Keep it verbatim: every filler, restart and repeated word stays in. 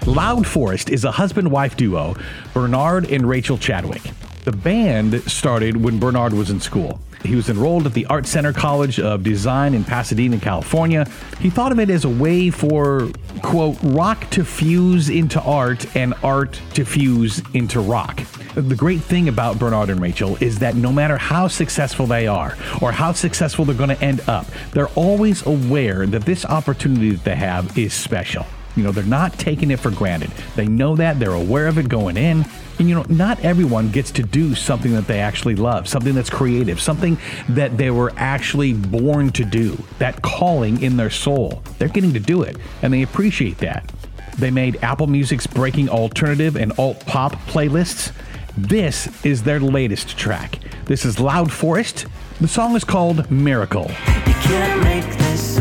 Loud Forest is a husband-wife duo, Bernard and Rachel Chadwick. The band started when Bernard was in school. He was enrolled at the Art Center College of Design in Pasadena, California. He thought of it as a way for, quote, rock to fuse into art and art to fuse into rock. The great thing about Bernard and Rachel is that no matter how successful they are or how successful they're going to end up, they're always aware that this opportunity that they have is special. You know, they're not taking it for granted. They know that, they're aware of it going in. And, you know, not everyone gets to do something that they actually love, something that's creative, something that they were actually born to do, that calling in their soul. They're getting to do it, and they appreciate that. They made Apple Music's breaking alternative and alt-pop playlists. This is their latest track. This is Loud Forest. The song is called Miracle. You can't make this